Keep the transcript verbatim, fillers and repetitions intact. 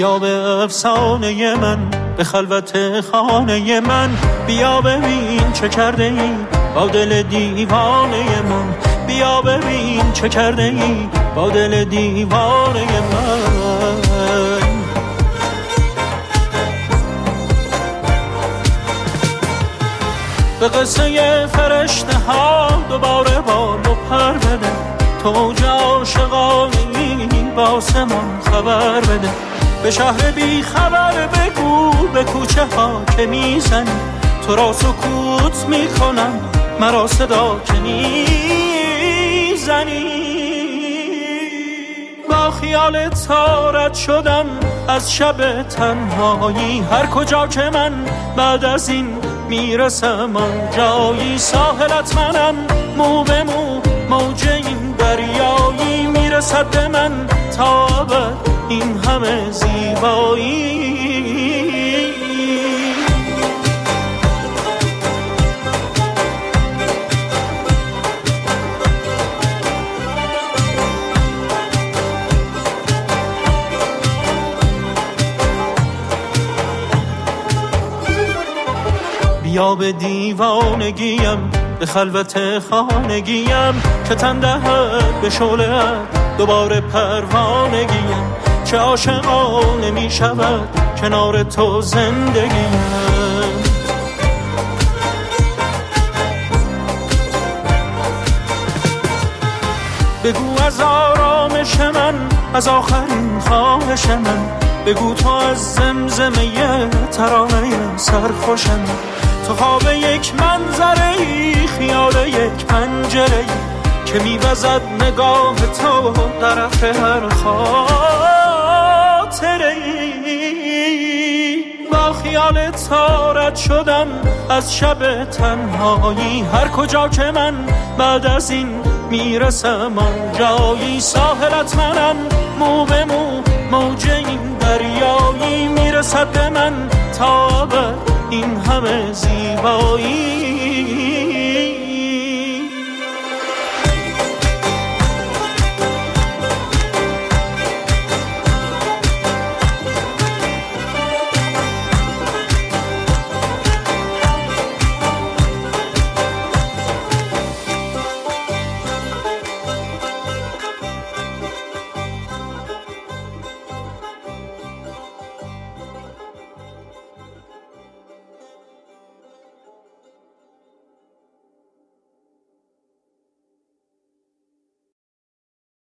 بیا به افسانه من، به خلوت خانه من، بیا ببین چه کرده ای با دل دیوانه من، بیا ببین چه کرده ای با دل دیوانه من. به قصه فرشته ها دوباره بال و پر بده، تو عاشقانه‌ای با آسمان خبر بده، به شهر بی خبر بگو به کوچه ها که میزنی، تو را سکوت میکنم مرا صدا که میزنی. با خیال تارت شدم از شب تنهایی، هر کجا که من بعد از این میرسم آنجایی، ساحلت منم مو به مو، موج این دریایی، میرسد به من تا ابد این همه زیبایی. بیا به دیوانگیم، به خلوت خانگیم، که تن دهد به شعله‌ات دوباره پروانگیم، چه عاشقانه می شود کنار تو زندگیم. بگو از آرامش من، از آخرین خواهش من، بگو تو از زمزمه ترانه سرخوشم، تو خواب یک منظره‌ای، خیال یک پنجره‌ای که میوزد نگاه تو طرف هر خاطره‌ای. با خیال تارت شدم از شب تنهایی، هر کجا که من بعد از این میرسم آنجایی، ساحلت منم مو به مو، موج این دریایی، میرسد به من تا ابد این همه زیبایی.